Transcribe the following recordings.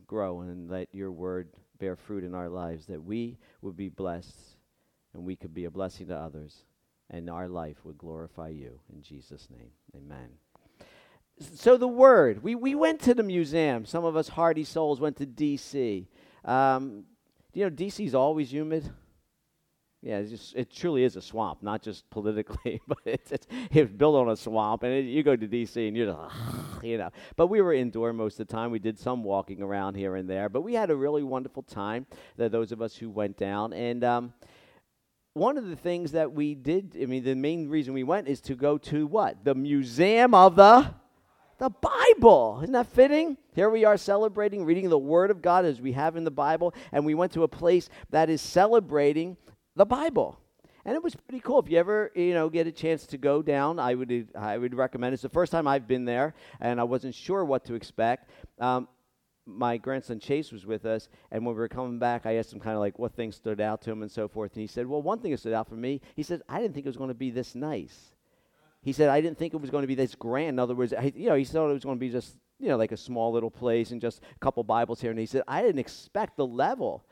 grow and let your word bear fruit in our lives, that we would be blessed and we could be a blessing to others, and our life would glorify you. In Jesus' name, amen. So the word, we went to the museum. Some of us hardy souls went to D.C. D.C.'s always humid. Yeah, it truly is a swamp, not just politically, but it's built on a swamp. And you go to D.C. and you're just, But we were indoor most of the time. We did some walking around here and there. But we had a really wonderful time, those of us who went down. And one of the things that we did, the main reason we went is to go to what? The Museum of the Bible. Isn't that fitting? Here we are celebrating, reading the Word of God as we have in the Bible. And we went to a place that is celebrating the Bible, and it was pretty cool. If you ever, get a chance to go down, I would recommend it. It's the first time I've been there, and I wasn't sure what to expect. My grandson Chase was with us, and when we were coming back, I asked him kind of like what things stood out to him and so forth, and he said, well, one thing that stood out for me, he said, I didn't think it was going to be this nice. He said, I didn't think it was going to be this grand. In other words, he thought it was going to be just, like a small little place and just a couple Bibles here, and he said, I didn't expect the level,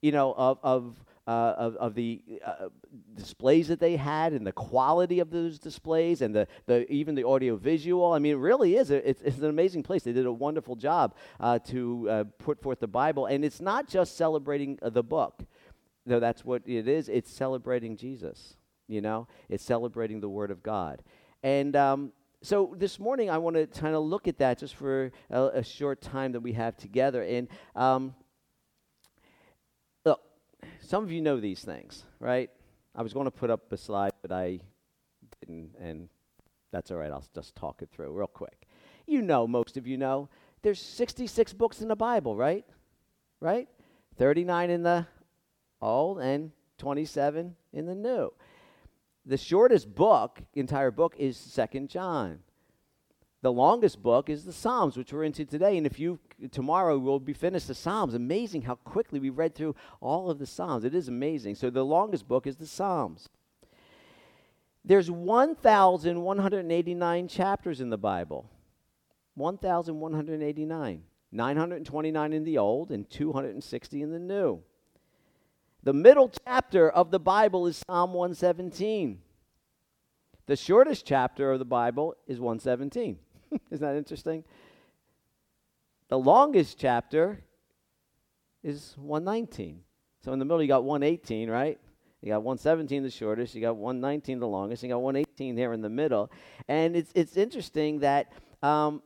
of the displays that they had and the quality of those displays and the even the audio visual. It really is. It's an amazing place. They did a wonderful job to put forth the Bible. And it's not just celebrating the book, though that's what it is. It's celebrating Jesus, It's celebrating the Word of God. And so this morning I want to kind of look at that just for a short time that we have together. And some of you know these things, right? I was going to put up a slide, but I didn't, and that's all right. I'll just talk it through real quick. Most of you know, there's 66 books in the Bible, right? Right? 39 in the Old and 27 in the New. The shortest entire book is 2 John. The longest book is the Psalms, which we're into today. And tomorrow we'll be finished the Psalms. Amazing how quickly we read through all of the Psalms. It is amazing. So the longest book is the Psalms. There's 1,189 chapters in the Bible. 1,189. 929 in the Old and 260 in the New. The middle chapter of the Bible is Psalm 117. The shortest chapter of the Bible is 117. Isn't that interesting? The longest chapter is 119. So in the middle you got 118, right? You got 117, the shortest. You got 119, the longest. You got 118 there in the middle. And it's interesting that of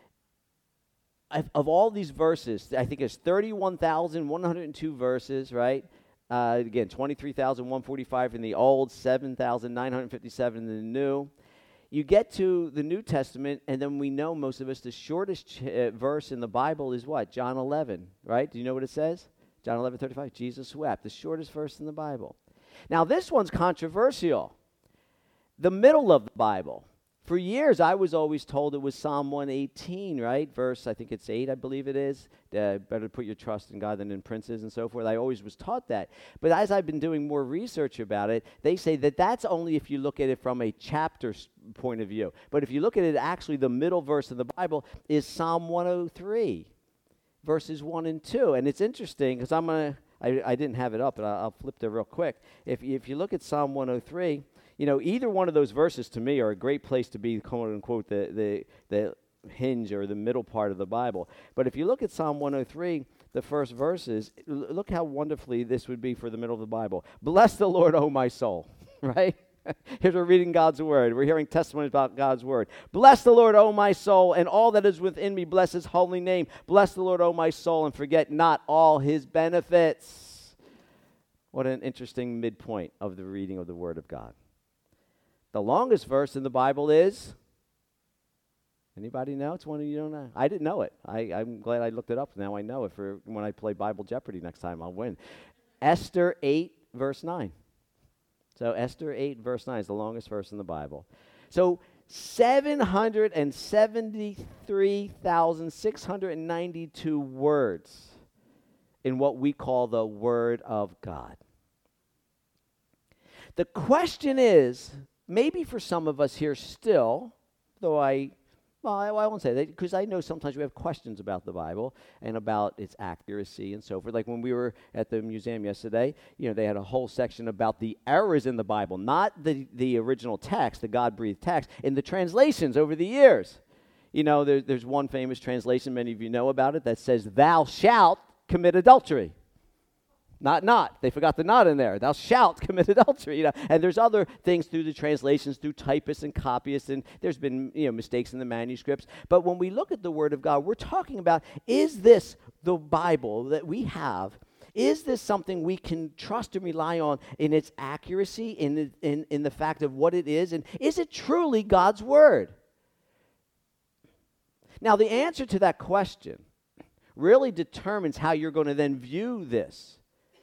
all these verses, I think there's 31,102 verses, right? Again, 23,145 in the Old, 7,957 in the New. You get to the New Testament, and then we know, most of us, the shortest verse in the Bible is what? John 11, right? Do you know what it says? John 11:35, Jesus wept, the shortest verse in the Bible. Now, this one's controversial. The middle of the Bible. For years, I was always told it was Psalm 118, right? Verse, I think it's 8, I believe it is. Better put your trust in God than in princes and so forth. I always was taught that. But as I've been doing more research about it, they say that that's only if you look at it from a chapter point of view. But if you look at it, actually, the middle verse of the Bible is Psalm 103, verses 1 and 2. And it's interesting because I didn't have it up, but I'll flip there real quick. If you look at Psalm 103, either one of those verses to me are a great place to be, quote unquote, the hinge or the middle part of the Bible. But if you look at Psalm 103, the first verses, look how wonderfully this would be for the middle of the Bible. Bless the Lord, O my soul, right? Here's we're reading God's word. We're hearing testimonies about God's word. Bless the Lord, O my soul, and all that is within me. Bless his holy name. Bless the Lord, O my soul, and forget not all his benefits. What an interesting midpoint of the reading of the word of God. The longest verse in the Bible is, anybody know? It's one of you don't know. I didn't know it. I'm glad I looked it up. Now I know it for when I play Bible Jeopardy next time. I'll win. Esther 8, verse 9. So Esther 8, verse 9 is the longest verse in the Bible. So 773,692 words in what we call the Word of God. The question is, maybe for some of us here still, though I Well, I won't say that because I know sometimes we have questions about the Bible and about its accuracy and so forth. Like when we were at the museum yesterday, they had a whole section about the errors in the Bible, not the original text, the God-breathed text, in the translations over the years. There's one famous translation, many of you know about it, that says, "Thou shalt commit adultery." Not. They forgot the not in there. "Thou shalt commit adultery." And there's other things through the translations, through typists and copyists, and there's been mistakes in the manuscripts. But when we look at the Word of God, we're talking about, is this the Bible that we have? Is this something we can trust and rely on in its accuracy, in the fact of what it is? And is it truly God's Word? Now, the answer to that question really determines how you're going to then view this.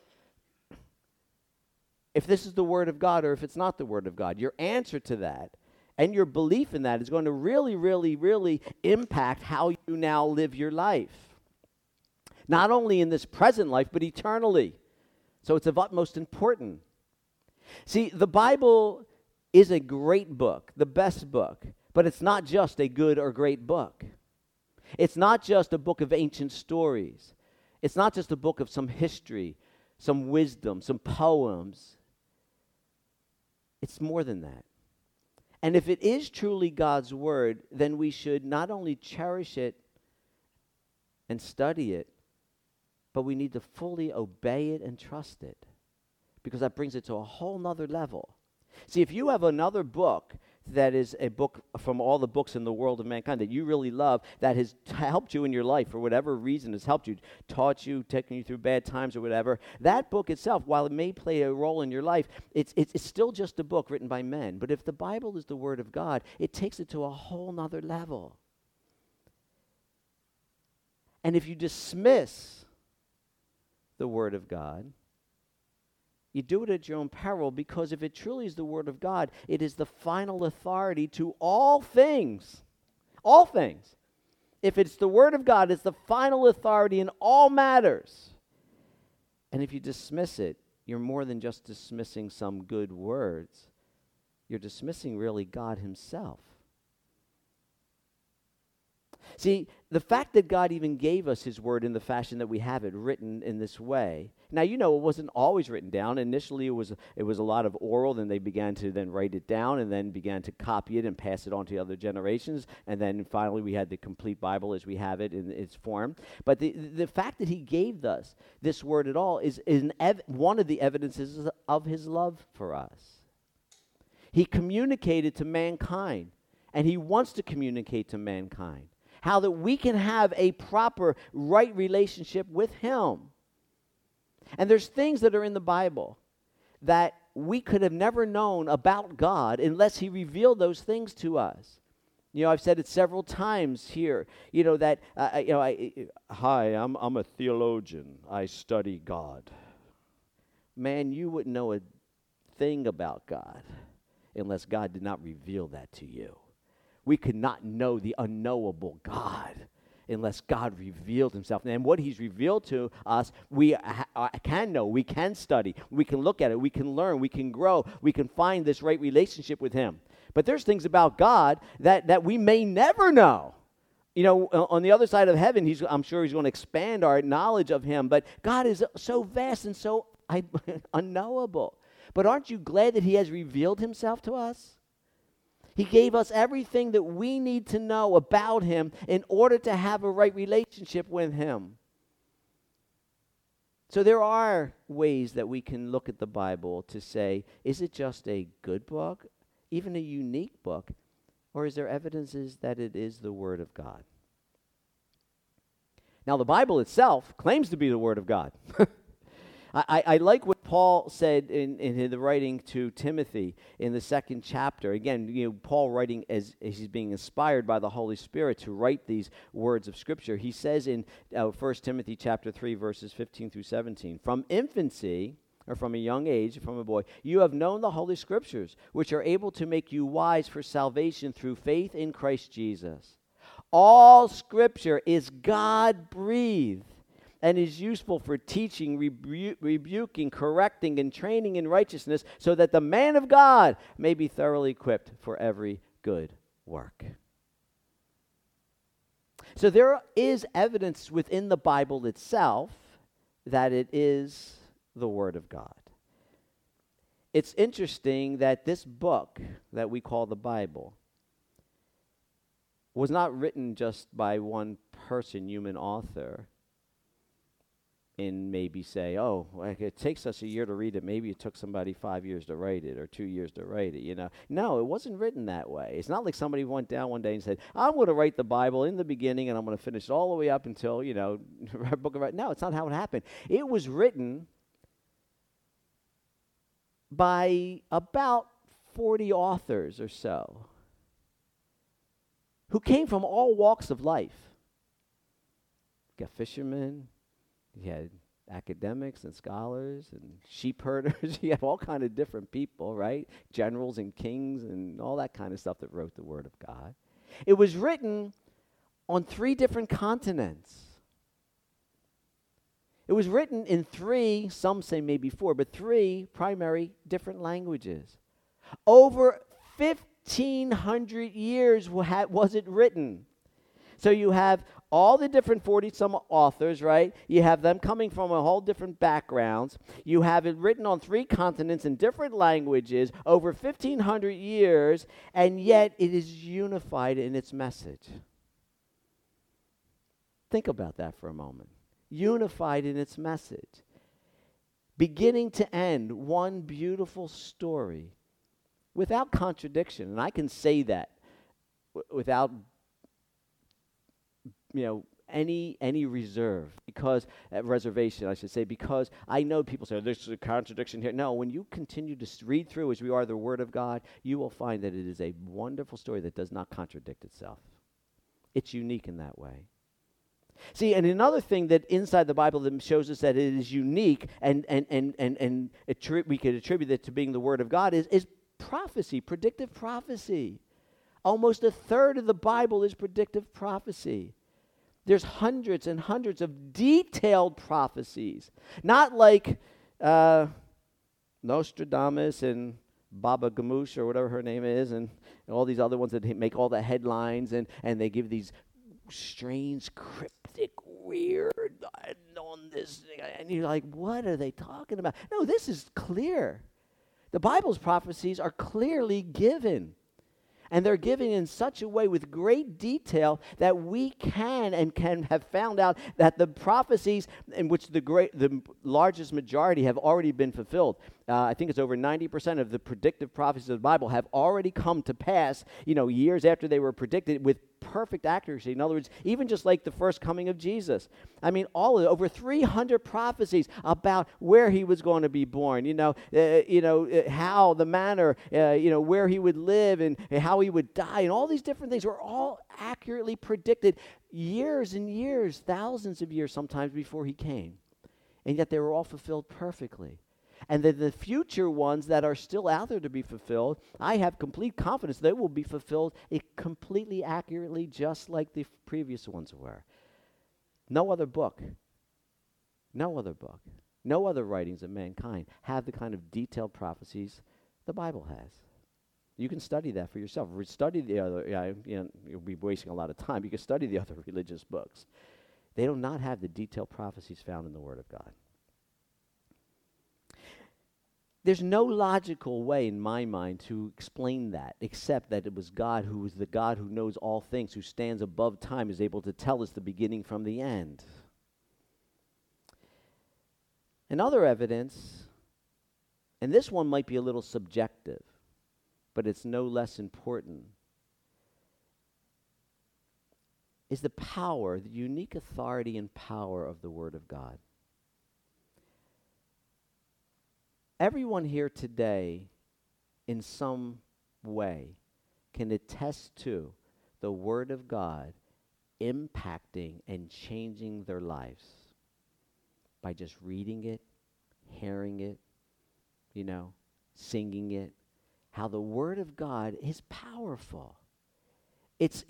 If this is the Word of God or if it's not the Word of God. Your answer to that and your belief in that is going to really, really, really impact how you now live your life. Not only in this present life, but eternally. So it's of utmost importance. See, the Bible is a great book, the best book, but it's not just a good or great book. It's not just a book of ancient stories. It's not just a book of some history, some wisdom, some poems. It's more than that. And if it is truly God's Word, then we should not only cherish it and study it, but we need to fully obey it and trust it, because that brings it to a whole nother level. See, if you have another book that is a book from all the books in the world of mankind that you really love, that has helped you in your life for whatever reason, has helped you, taught you, taken you through bad times or whatever, that book itself, while it may play a role in your life, it's still just a book written by men. But if the Bible is the Word of God, it takes it to a whole nother level. And if you dismiss the Word of God, you do it at your own peril, because if it truly is the Word of God, it is the final authority to all things. All things. If it's the Word of God, it's the final authority in all matters. And if you dismiss it, you're more than just dismissing some good words. You're dismissing really God Himself. See, the fact that God even gave us His Word in the fashion that we have it written in this way. Now, it wasn't always written down. Initially, it was a lot of oral. Then they began to then write it down and then began to copy it and pass it on to other generations. And then finally, we had the complete Bible as we have it in its form. But the fact that He gave us this Word at all is one of the evidences of His love for us. He communicated to mankind, and He wants to communicate to mankind how that we can have a proper, right relationship with Him. And there's things that are in the Bible that we could have never known about God unless He revealed those things to us. I've said it several times here, that, hi, I'm a theologian. I study God. Man, you wouldn't know a thing about God unless God did not reveal that to you. We could not know the unknowable God unless God revealed Himself. And what He's revealed to us, we can know, we can study, we can look at it, we can learn, we can grow, we can find this right relationship with Him. But there's things about God that we may never know. On the other side of heaven, I'm sure He's going to expand our knowledge of Him, but God is so vast and so unknowable. But aren't you glad that He has revealed Himself to us? He gave us everything that we need to know about Him in order to have a right relationship with Him. So there are ways that we can look at the Bible to say, is it just a good book, even a unique book, or is there evidences that it is the Word of God? Now, the Bible itself claims to be the Word of God. I like what Paul said in the writing to Timothy in the 2nd chapter. Again, Paul writing as he's being inspired by the Holy Spirit to write these words of Scripture. He says in 1 Timothy chapter 3, verses 15 through 17, "From infancy, or from a young age, from a boy, you have known the Holy Scriptures, which are able to make you wise for salvation through faith in Christ Jesus. All Scripture is God-breathed and is useful for teaching, rebuking, correcting, and training in righteousness, so that the man of God may be thoroughly equipped for every good work." So there is evidence within the Bible itself that it is the Word of God. It's interesting that this book that we call the Bible was not written just by one person, human author, and maybe say, oh, like it takes us a year to read it. Maybe it took somebody 5 years to write it or 2 years to write it, No, it wasn't written that way. It's not like somebody went down one day and said, I'm going to write the Bible in the beginning and I'm going to finish it all the way up until, book of. No, it's not how it happened. It was written by about 40 authors or so who came from all walks of life. You got fishermen. You had academics and scholars and sheep herders. You have all kind of different people, right? Generals and kings and all that kind of stuff that wrote the Word of God. It was written on 3 different continents. It was written in 3, some say maybe 4, but 3 primary different languages. Over 1,500 years was it written. So you have all the different 40-some authors, right? You have them coming from a whole different backgrounds. You have it written on 3 continents in different languages over 1,500 years, and yet it is unified in its message. Think about that for a moment. Unified in its message. Beginning to end, one beautiful story without contradiction. And I can say that without any reserve, because reservation, I should say, because I know people say, there's a contradiction here. No, when you continue to read through as we are the Word of God, you will find that it is a wonderful story that does not contradict itself. It's unique in that way. See, and another thing that inside the Bible that shows us that it is unique and we could attribute it to being the Word of God is prophecy, predictive prophecy. Almost a third of the Bible is predictive prophecy. There's hundreds and hundreds of detailed prophecies. Not like Nostradamus and Baba Ganoush or whatever her name is and all these other ones that make all the headlines and they give these strange, cryptic, weird, on this, and you're like, what are they talking about? No, this is clear. The Bible's prophecies are clearly given. And they're given in such a way with great detail that we can have found out that the prophecies in which the largest majority have already been fulfilled. I think it's over 90% of the predictive prophecies of the Bible have already come to pass, years after they were predicted with perfect accuracy. In other words, even just like the first coming of Jesus. I mean, over 300 prophecies about where he was going to be born, how, the manner, where he would live and how he would die, and all these different things were all accurately predicted years and years, thousands of years sometimes before he came. And yet they were all fulfilled perfectly. And then the future ones that are still out there to be fulfilled, I have complete confidence they will be fulfilled completely accurately, just like the previous ones were. No other book, no other writings of mankind have the kind of detailed prophecies the Bible has. You can study that for yourself. Study the other, you'll be wasting a lot of time. You can study the other religious books. They do not have the detailed prophecies found in the Word of God. There's no logical way in my mind to explain that, except that it was God who is the God who knows all things, who stands above time, is able to tell us the beginning from the end. Another evidence, and this one might be a little subjective, but it's no less important, is the power, the unique authority and power of the Word of God. Everyone here today, in some way, can attest to the Word of God impacting and changing their lives by just reading it, hearing it, singing it. How the Word of God is powerful. It's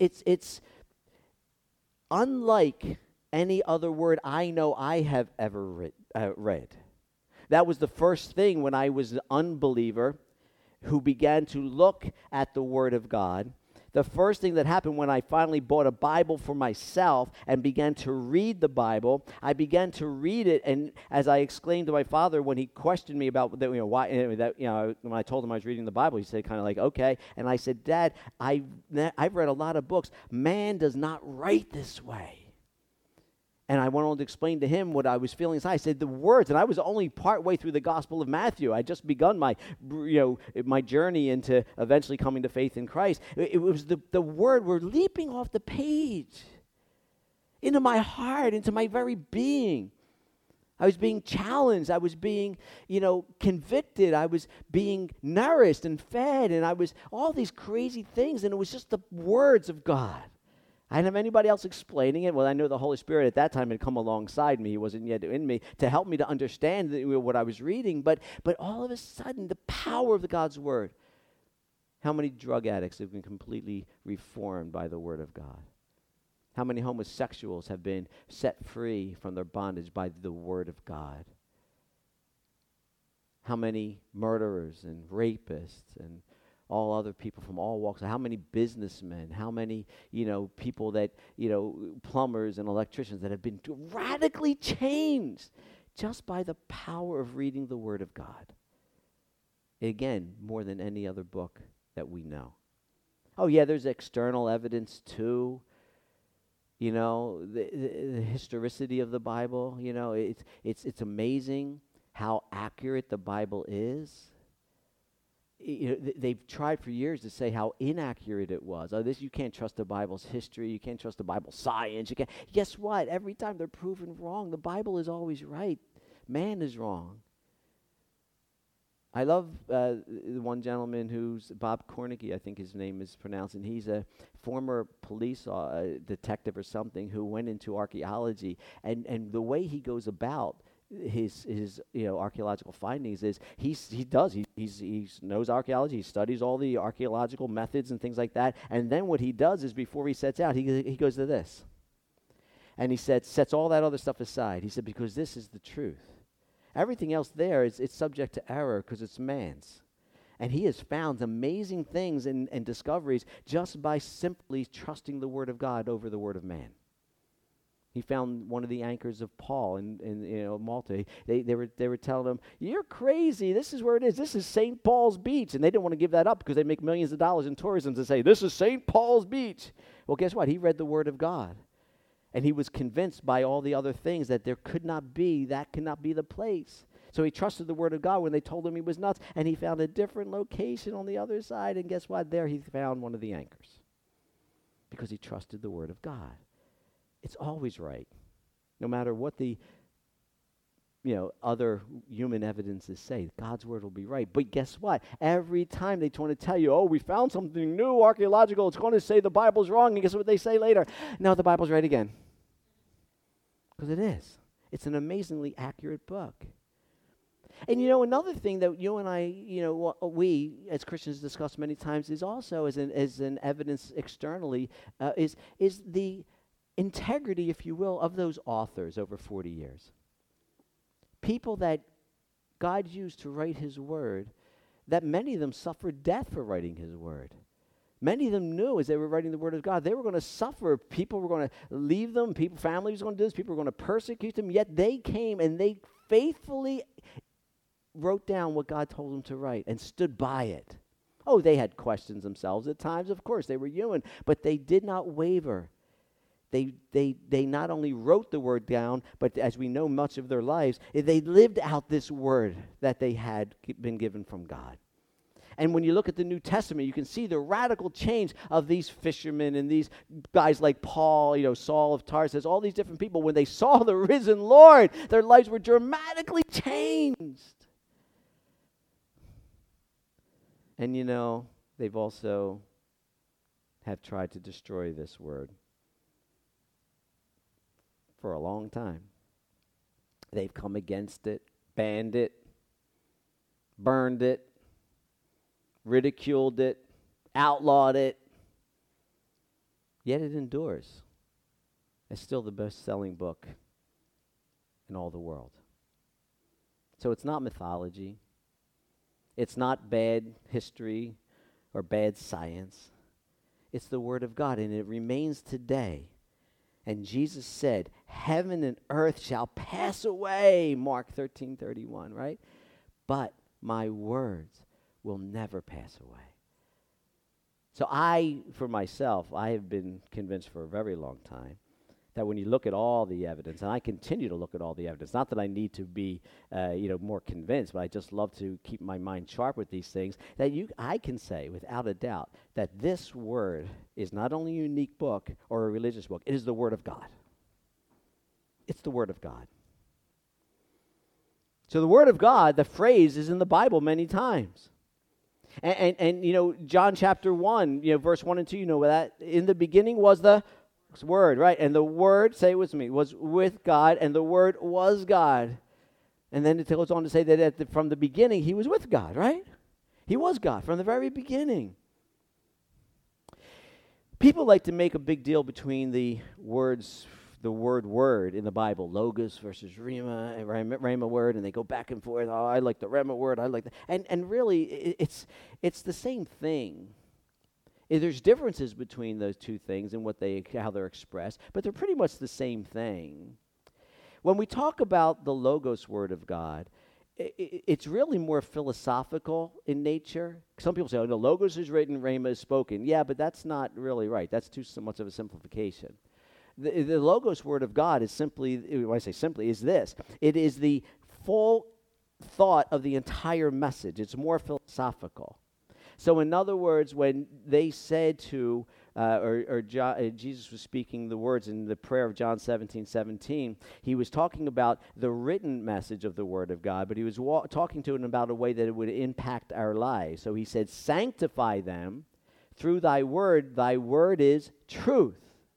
unlike any other word I know I have ever read. That was the first thing when I was an unbeliever who began to look at the Word of God The first thing that happened when I finally bought a Bible for myself and began to read the Bible, I began to read it, and as I exclaimed to my father when he questioned me about why when I told him I was reading the Bible, he said kind of like, okay, and I said, Dad, I've read a lot of books. Man does not write this way. And I went on to explain to him what I was feeling inside. I said the words, and I was only part way through the Gospel of Matthew. I just begun my journey into eventually coming to faith in Christ. It was the word were leaping off the page into my heart, into my very being. I was being challenged. I was being, convicted. I was being nourished and fed, and I was all these crazy things, and it was just the words of God. I didn't have anybody else explaining it. Well, I know the Holy Spirit at that time had come alongside me. He wasn't yet in me to help me to understand what I was reading. But all of a sudden, the power of God's Word. How many drug addicts have been completely reformed by the Word of God? How many homosexuals have been set free from their bondage by the Word of God? How many murderers and rapists and all other people from all walks, how many businessmen, how many, people that, plumbers and electricians that have been radically changed just by the power of reading the Word of God. Again, more than any other book that we know. Oh yeah, there's external evidence too. The historicity of the Bible, it's amazing how accurate the Bible is. They've tried for years to say how inaccurate it was. You can't trust the Bible's history. You can't trust the Bible's science. You can't. Guess what? Every time they're proven wrong, the Bible is always right. Man is wrong. I love the one gentleman who's Bob Cornicky, I think his name is pronounced, and he's a former police detective or something who went into archaeology, and the way he goes about his archaeological findings is he knows archaeology. He studies all the archaeological methods and things like that. And then what he does is before he sets out, he goes to this, and he sets all that other stuff aside. He said, because this is the truth. Everything else there it's subject to error because it's man's. And he has found amazing things and discoveries just by simply trusting the Word of God over the Word of man. He found one of the anchors of Paul in Malta. They were telling him, "You're crazy. This is where it is. This is St. Paul's Beach." And they didn't want to give that up because they make millions of dollars in tourism to say, "This is St. Paul's Beach." Well, guess what? He read the Word of God. And he was convinced by all the other things that that could not be the place. So he trusted the Word of God when they told him he was nuts. And he found a different location on the other side. And guess what? There he found one of the anchors. Because he trusted the Word of God. It's always right, no matter what the other human evidences say. God's Word will be right. But guess what? Every time they want to tell you, "Oh, we found something new, archaeological," it's going to say the Bible's wrong. And guess what they say later? No, the Bible's right again. Because it is. It's an amazingly accurate book. And another thing that you and I, we as Christians discuss many times is also as an evidence externally is the integrity, if you will, of those authors over 40 years. People that God used to write His Word, that many of them suffered death for writing His Word. Many of them knew as they were writing the Word of God, they were going to suffer. People were going to leave them. Families were going to do this. People were going to persecute them. Yet they came and they faithfully wrote down what God told them to write and stood by it. Oh, they had questions themselves at times. Of course, they were human, but they did not waver. They not only wrote the Word down, but as we know much of their lives, they lived out this Word that they had been given from God. And when you look at the New Testament, you can see the radical change of these fishermen and these guys like Paul, Saul of Tarsus, all these different people. When they saw the risen Lord, their lives were dramatically changed. And they've also have tried to destroy this Word. For a long time. They've come against it, banned it, burned it, ridiculed it, outlawed it. Yet it endures. It's still the best-selling book in all the world. So it's not mythology. It's not bad history or bad science. It's the Word of God, and it remains today. And Jesus said, heaven and earth shall pass away, Mark 13:31, right? But my words will never pass away. So for myself, I have been convinced for a very long time that when you look at all the evidence, and I continue to look at all the evidence, not that I need to be, more convinced, but I just love to keep my mind sharp with these things, that I can say without a doubt that this word is not only a unique book or a religious book, it is the Word of God. It's the Word of God. So the Word of God, the phrase is in the Bible many times. And John chapter 1, verse 1 and 2, that in the beginning was the Word, right? And the Word, say it with me, was with God, and the Word was God. And then it goes on to say that from the beginning, he was with God, right? He was God from the very beginning. People like to make a big deal between the words, the word in the Bible, logos versus rhema word, and they go back and forth. Oh, I like the rhema word, I like that. And really, it's the same thing. There's differences between those two things and how they're expressed, but they're pretty much the same thing. When we talk about the Logos Word of God, it's really more philosophical in nature. Some people say, oh, no, Logos is written, Rhema is spoken. Yeah, but that's not really right. That's too much of a simplification. The Logos Word of God is simply, when I say simply, is this. It is the full thought of the entire message. It's more philosophical. So in other words, when they said to, Jesus was speaking the words in the prayer of John 17:17, he was talking about the written message of the Word of God, but he was talking to it about a way that it would impact our lives. So he said, sanctify them through thy word is truth.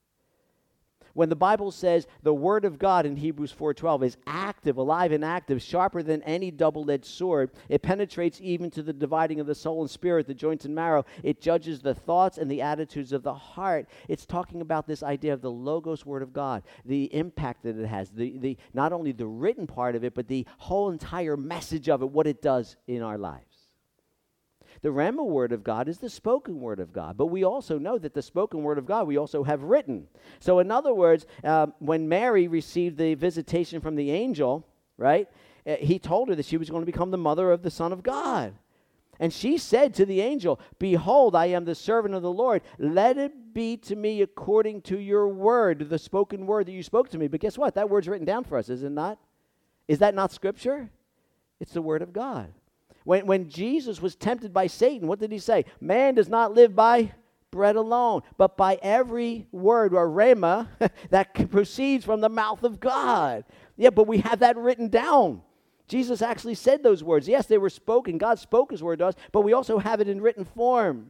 When the Bible says the Word of God in Hebrews 4:12 is active, alive and active, sharper than any double-edged sword, it penetrates even to the dividing of the soul and spirit, the joints and marrow. It judges the thoughts and the attitudes of the heart. It's talking about this idea of the Logos Word of God, the impact that it has, the not only the written part of it, but the whole entire message of it, what it does in our lives. The Rhema Word of God is the spoken Word of God, but we also know that the spoken Word of God we also have written. So in other words, when Mary received the visitation from the angel, right, he told her that she was going to become the mother of the Son of God. And she said to the angel, behold, I am the servant of the Lord. Let it be to me according to your word, the spoken word that you spoke to me. But guess what? That word's written down for us, is it not? Is that not Scripture? It's the Word of God. When Jesus was tempted by Satan, what did he say? Man does not live by bread alone, but by every word, or rhema, that proceeds from the mouth of God. Yeah, but we have that written down. Jesus actually said those words. Yes, they were spoken. God spoke his word to us, but we also have it in written form.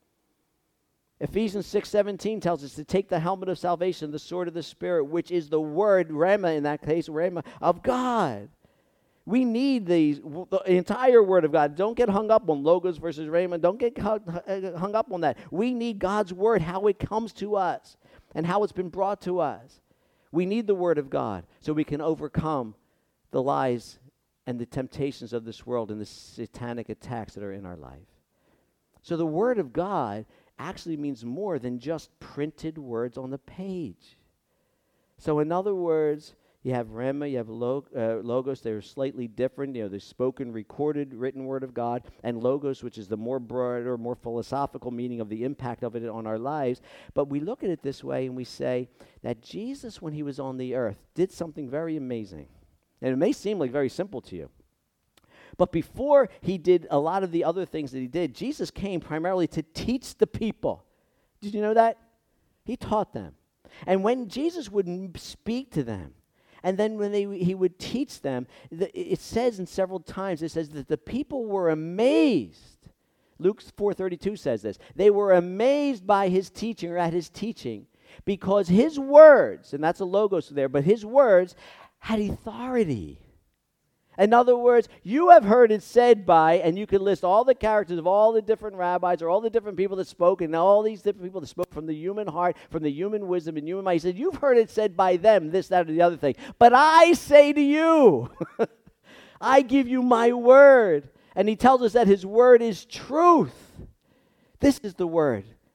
Ephesians 6:17 tells us to take the helmet of salvation, the sword of the Spirit, which is the word, rhema in that case, rhema, of God. We need the entire Word of God. Don't get hung up on logos versus rhema. Don't get hung up on that. We need God's Word, how it comes to us and how it's been brought to us. We need the Word of God so we can overcome the lies and the temptations of this world and the satanic attacks that are in our life. So the Word of God actually means more than just printed words on the page. So in other words, you have rhema, you have logos. They're slightly different. The spoken, recorded, written Word of God, and logos, which is the more broader, more philosophical meaning of the impact of it on our lives. But we look at it this way and we say that Jesus, when he was on the earth, did something very amazing. And it may seem like very simple to you. But before he did a lot of the other things that he did, Jesus came primarily to teach the people. Did you know that? He taught them. And when Jesus would speak to them, and then when he would teach them, it says in several times, it says that the people were amazed. Luke 4:32 says this. They were amazed by his teaching, or at his teaching, because his words, and that's a logos there, but his words had authority. In other words, you have heard it said by, and you can list all the characters of all the different rabbis or all the different people that spoke, and all these different people that spoke from the human heart, from the human wisdom and human mind. He said, you've heard it said by them, this, that, or the other thing. But I say to you, I give you my word. And he tells us that his word is truth. This is the word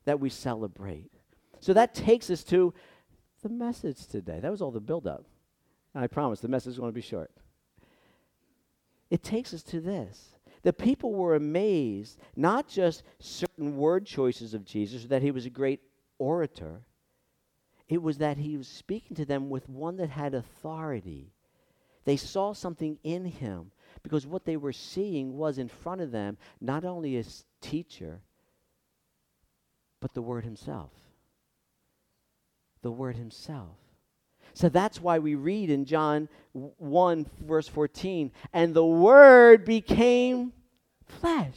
that we celebrate. So that takes us to the message today. That was all the build-up. I promise the message is going to be short. It takes us to this. The people were amazed, not just certain word choices of Jesus, or that he was a great orator. It was that he was speaking to them with one that had authority. They saw something in him because what they were seeing was in front of them not only a teacher, but the Word himself. The Word himself. So that's why we read in John 1, verse 14, and the Word became flesh.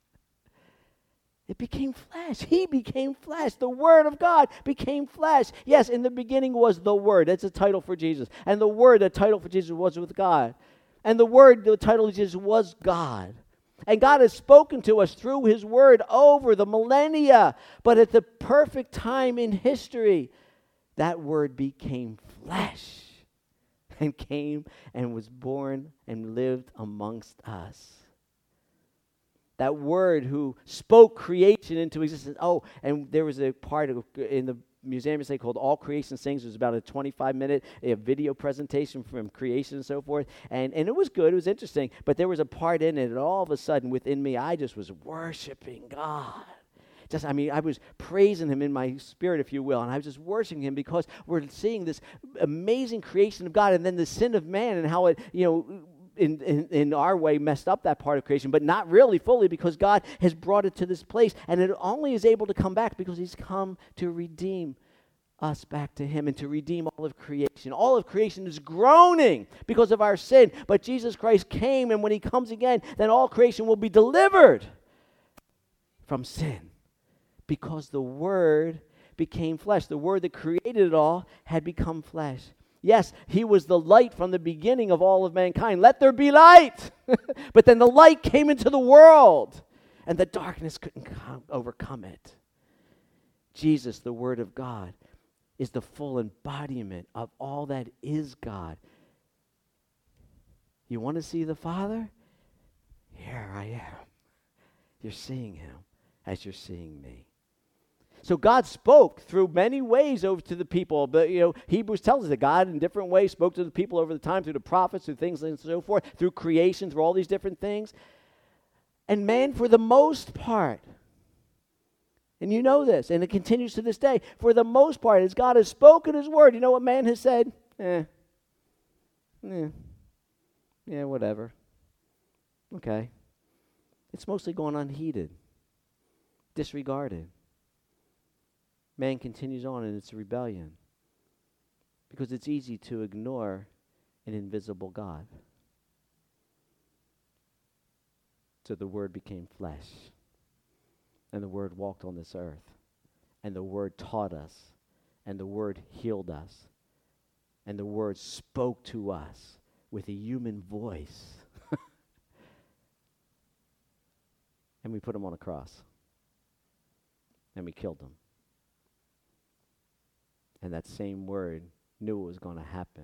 It became flesh. He became flesh. The Word of God became flesh. Yes, in the beginning was the Word. That's a title for Jesus. And the Word, the title for Jesus, was with God. And the Word, the title of Jesus, was God. And God has spoken to us through His Word over the millennia. But at the perfect time in history, that Word became flesh and came and was born and lived amongst us. That Word who spoke creation into existence. Oh, and there was a part in the museum called All Creation Sings. It was about a 25-minute video presentation from creation and so forth. And it was good. It was interesting. But there was a part in it, and all of a sudden within me, I just was worshiping God. I was praising Him in my spirit, if you will, and I was just worshiping Him because we're seeing this amazing creation of God, and then the sin of man and how it, in our way messed up that part of creation, but not really fully because God has brought it to this place, and it only is able to come back because He's come to redeem us back to Him and to redeem all of creation. All of creation is groaning because of our sin, but Jesus Christ came, and when He comes again, then all creation will be delivered from sin. Because the Word became flesh. The Word that created it all had become flesh. Yes, He was the light from the beginning of all of mankind. Let there be light! But then the light came into the world, and the darkness couldn't overcome it. Jesus, the Word of God, is the full embodiment of all that is God. You want to see the Father? Here I am. You're seeing Him as you're seeing me. So God spoke through many ways over to the people. But, Hebrews tells us that God in different ways spoke to the people over the time through the prophets, through things and so forth, through creation, through all these different things. And man, for the most part, and you know this, and it continues to this day, for the most part, as God has spoken His word, you know what man has said? Whatever. Okay. It's mostly gone unheeded, disregarded. Man continues on in its rebellion because it's easy to ignore an invisible God. So the Word became flesh, and the Word walked on this earth, and the Word taught us, and the Word healed us, and the Word spoke to us with a human voice. And we put Him on a cross, and we killed Him. And that same Word knew it was going to happen.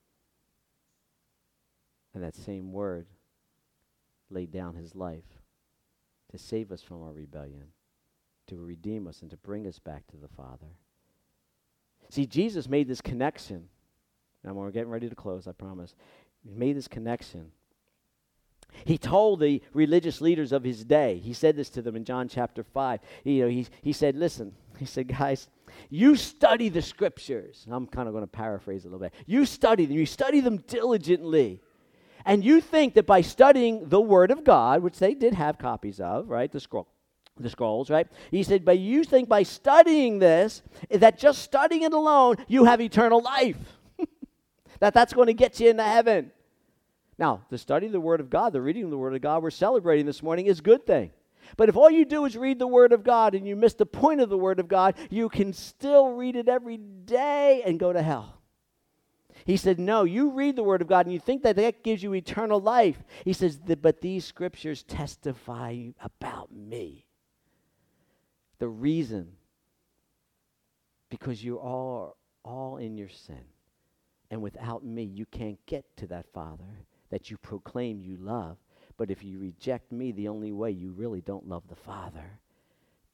And that same Word laid down His life to save us from our rebellion, to redeem us and to bring us back to the Father. See, Jesus made this connection. And we're getting ready to close, I promise. He made this connection. He told the religious leaders of His day, He said this to them in John chapter 5. He said, listen, He said, guys, you study the Scriptures. I'm kind of going to paraphrase a little bit. You study them. You study them diligently. And you think that by studying the Word of God, which they did have copies of, right, the scrolls, right? He said, but you think by studying this, that just studying it alone, you have eternal life. That's going to get you into heaven. Now, the study of the Word of God, the reading of the Word of God we're celebrating this morning is a good thing. But if all you do is read the Word of God and you miss the point of the Word of God, you can still read it every day and go to hell. He said, no, you read the Word of God and you think that gives you eternal life. He says, but these Scriptures testify about me. The reason, because you are all in your sin. And without me, you can't get to that Father that you proclaim you love. But if you reject me, the only way, you really don't love the Father,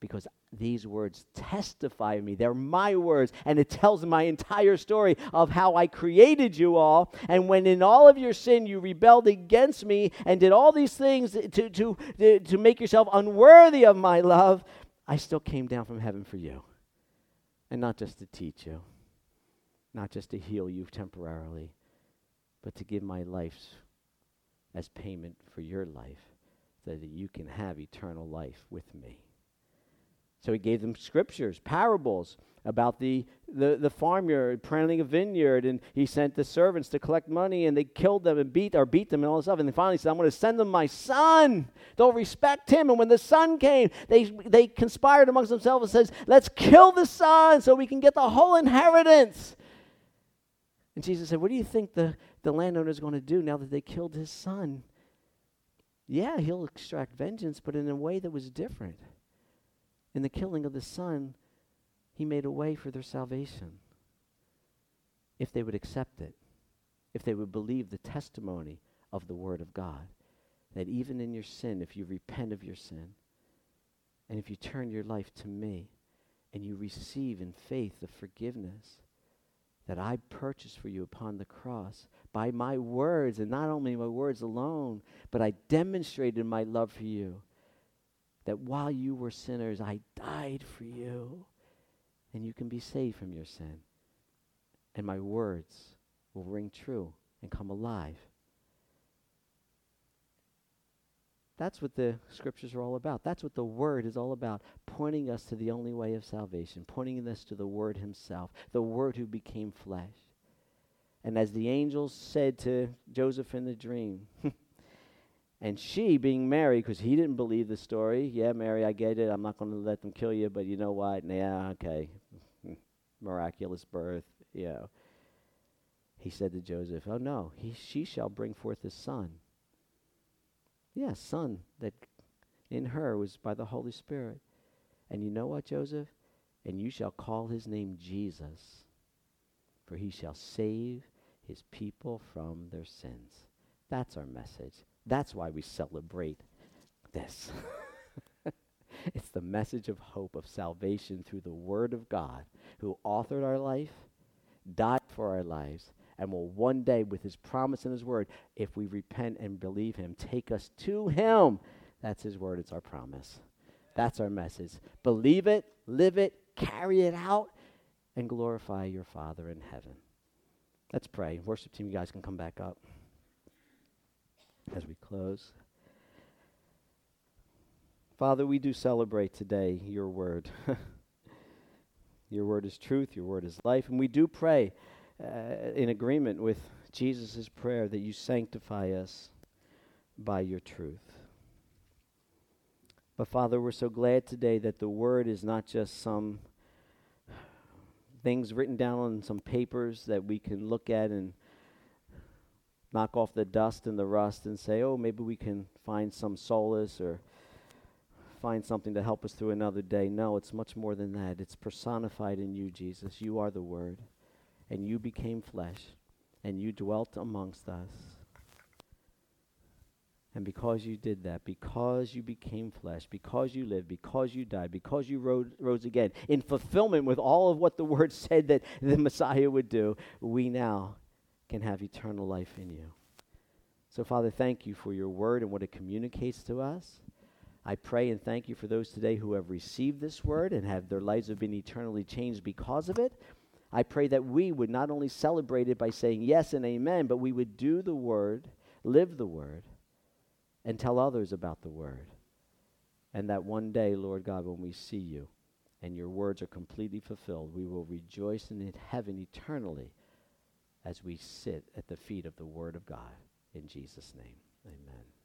because these words testify of me. They're my words, and it tells my entire story of how I created you all. And when in all of your sin you rebelled against me and did all these things to make yourself unworthy of my love, I still came down from heaven for you. And not just to teach you, not just to heal you temporarily, but to give my life as payment for your life, so that you can have eternal life with me. So he gave them scriptures, parables about the farmyard planting a vineyard, and he sent the servants to collect money, and they killed them and beat them and all this stuff. And then finally said, I'm going to send them my son. They'll respect him. And when the son came, they conspired amongst themselves and says, let's kill the son so we can get the whole inheritance. And Jesus said, what do you think the landowner is going to do now that they killed his son? Yeah, he'll extract vengeance, but in a way that was different. In the killing of the son, he made a way for their salvation. If they would accept it, if they would believe the testimony of the Word of God, that even in your sin, if you repent of your sin, and if you turn your life to me, and you receive in faith the forgiveness that I purchased for you upon the cross by my words, and not only my words alone, but I demonstrated my love for you, that while you were sinners, I died for you, and you can be saved from your sin. And my words will ring true and come alive. That's what the scriptures are all about. That's what the Word is all about, pointing us to the only way of salvation, pointing us to the Word himself, the Word who became flesh. And as the angels said to Joseph in the dream, and she, being Mary, because he didn't believe the story, yeah, Mary, I get it, I'm not going to let them kill you, but you know what, yeah, okay, miraculous birth, He said to Joseph, oh no, she shall bring forth a son. Yeah, son that in her was by the Holy Spirit. And you know what, Joseph? And you shall call his name Jesus, for he shall save his people from their sins. That's our message. That's why we celebrate this. It's the message of hope, of salvation through the Word of God, who authored our life, died for our lives, and will one day, with his promise and his word, if we repent and believe him, take us to him. That's his word. It's our promise. That's our message. Believe it, live it, carry it out, and glorify your Father in heaven. Let's pray. Worship team, you guys can come back up as we close. Father, we do celebrate today your word. Your word is truth. Your word is life. And we do pray in agreement with Jesus' prayer that you sanctify us by your truth. But Father, we're so glad today that the word is not just some things written down on some papers that we can look at and knock off the dust and the rust and say, oh, maybe we can find some solace or find something to help us through another day. No, it's much more than that. It's personified in you, Jesus. You are the Word, and you became flesh, and you dwelt amongst us. And because you did that, because you became flesh, because you lived, because you died, because you rose again, in fulfillment with all of what the Word said that the Messiah would do, we now can have eternal life in you. So, Father, thank you for your Word and what it communicates to us. I pray and thank you for those today who have received this word and have their lives have been eternally changed because of it. I pray that we would not only celebrate it by saying yes and amen, but we would do the word, live the word, and tell others about the word. And that one day, Lord God, when we see you and your words are completely fulfilled, we will rejoice in heaven eternally as we sit at the feet of the Word of God. In Jesus' name, amen.